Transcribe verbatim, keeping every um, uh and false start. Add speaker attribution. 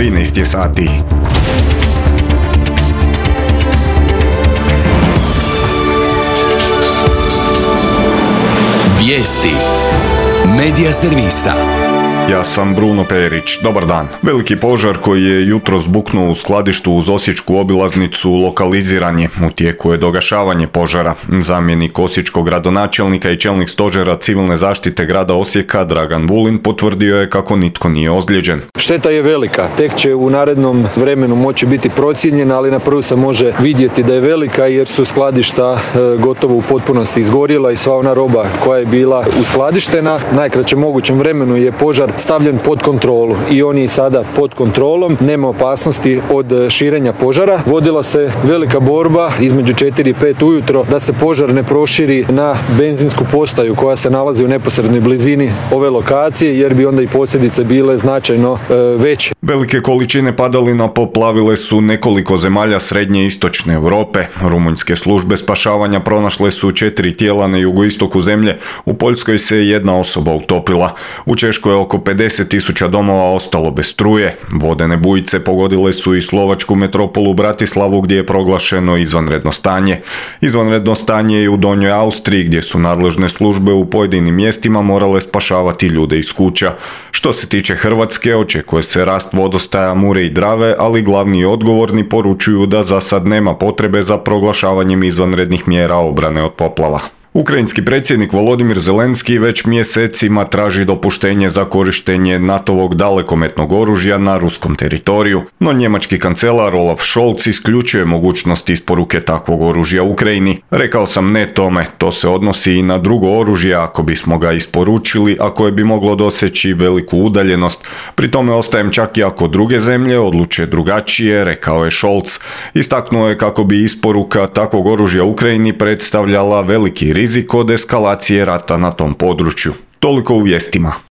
Speaker 1: trinaest je sati.
Speaker 2: Vijesti Medija servisa.
Speaker 1: Ja sam Bruno Perić. Dobar dan. Veliki požar koji je jutros buknuo u skladištu uz osječku obilaznicu lokaliziran je. U tijeku je dogašavanje požara. Zamjenik osječkog gradonačelnika i čelnik stožera civilne zaštite grada Osijeka Dragan Vulin potvrdio je kako nitko nije ozlijeđen.
Speaker 3: Šteta je velika. Tek će u narednom vremenu moći biti procijenjena, ali na prvu se može vidjeti da je velika jer su skladišta gotovo u potpunosti izgorjela i sva ona roba koja je bila uskladištena. Najkraćem mogućem vremenu je požar stavljen pod kontrolu i on je sada pod kontrolom, nema opasnosti od širenja požara. Vodila se velika borba između četiri i pet ujutro da se požar ne proširi na benzinsku postaju koja se nalazi u neposrednoj blizini ove lokacije jer bi onda i posljedice bile značajno e, veće.
Speaker 1: Velike količine padalina poplavile su nekoliko zemalja srednje i istočne Europe. Rumunjske službe spašavanja pronašle su četiri tijela na jugoistoku zemlje. U Poljskoj se jedna osoba utopila. U Češkoj je oko pedeset tisuća domova ostalo bez struje. Vodene bujice pogodile su i slovačku metropolu Bratislavu gdje je proglašeno izvanredno stanje. Izvanredno stanje je i u Donjoj Austriji gdje su nadležne službe u pojedinim mjestima morale spašavati ljude iz kuća. Što se tiče Hrvatske, očekuje se rast vodostaja Mure i Drave, ali glavni i odgovorni poručuju da za sad nema potrebe za proglašavanjem izvanrednih mjera obrane od poplava. Ukrajinski predsjednik Volodimir Zelenski već mjesecima traži dopuštenje za korištenje natovog dalekometnog oružja na ruskom teritoriju, no njemački kancelar Olaf Scholz isključuje mogućnost isporuke takvog oružja Ukrajini. Rekao sam ne tome, to se odnosi i na drugo oružje ako bismo ga isporučili, a koje bi moglo doseći veliku udaljenost. Pri tome ostajem čak i ako druge zemlje odluče drugačije, rekao je Scholz. Istaknuo je kako bi isporuka takvog oružja Ukrajini predstavljala veliki rizik rizik od eskalacije rata na tom području. Toliko u vijestima.